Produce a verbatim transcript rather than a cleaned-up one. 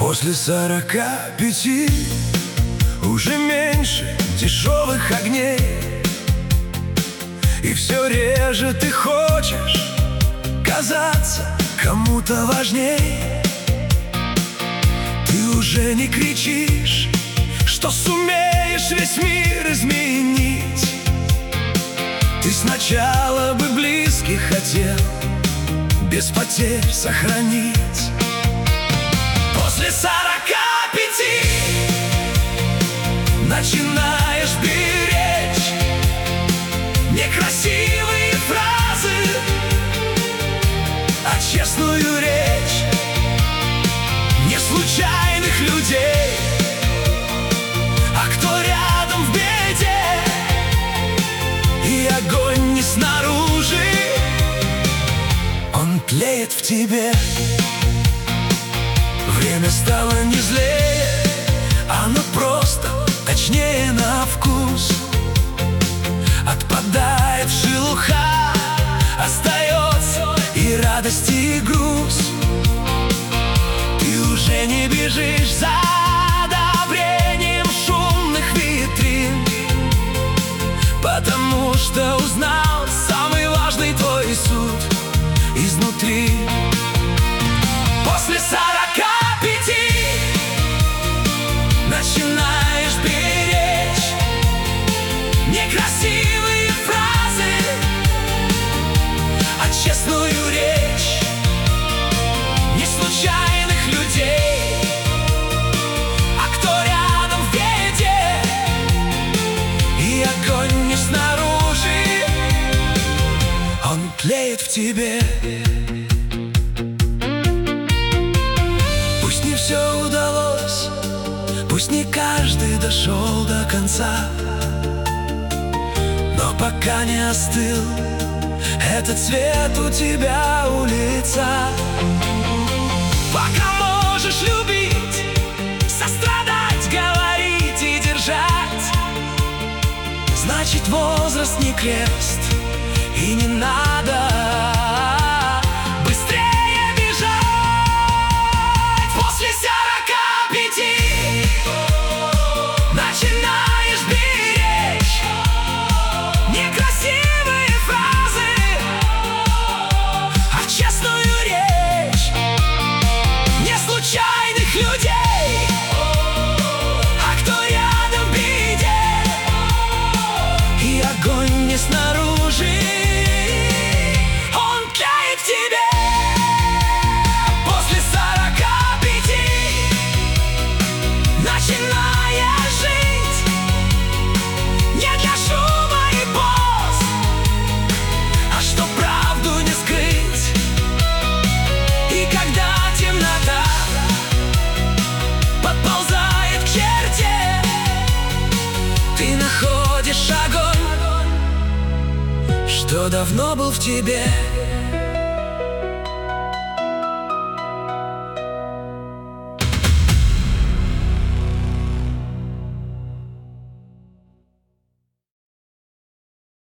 После сорока пяти уже меньше дешевых огней, и все реже ты хочешь казаться кому-то важней. Ты уже не кричишь, что сумеешь весь мир изменить. Ты сначала бы близких хотел без потерь сохранить. После сорока пяти начинаешь беречь некрасивые фразы, а честную речь, не случайных людей, а кто рядом в беде. И огонь не снаружи, он тлеет в тебе. Время стало не злее, оно просто точнее на вкус. Отпадает шелуха, остается и радость, и груз. Ты уже не бежишь за одобрением шумных витрин, потому что узнал самый важный твой суд изнутри. После сорока пяти начинаешь беречь некрасивые фразы, а честную речь, не случайных людей, а кто рядом в беде. И огонь не снаружи, он тлеет в тебе. Пусть не все удалось, пусть не каждый дошел до конца, но пока не остыл этот цвет у тебя у лица. Пока можешь любить, сострадать, говорить и держать, значит, возраст не крест, и не надо быстрее бежать. После сорока пяти начинаешь беречь некрасивые фразы, а честную речь, не случайных людей, а кто рядом в беде. И огонь не снаружи, он тлеет в тебе. После сорока пяти начинаешь жить не для шума и поз, а чтоб правду не скрыть. И когда темнота подползает к черте, ты находишь огонь, что давно был в тебе.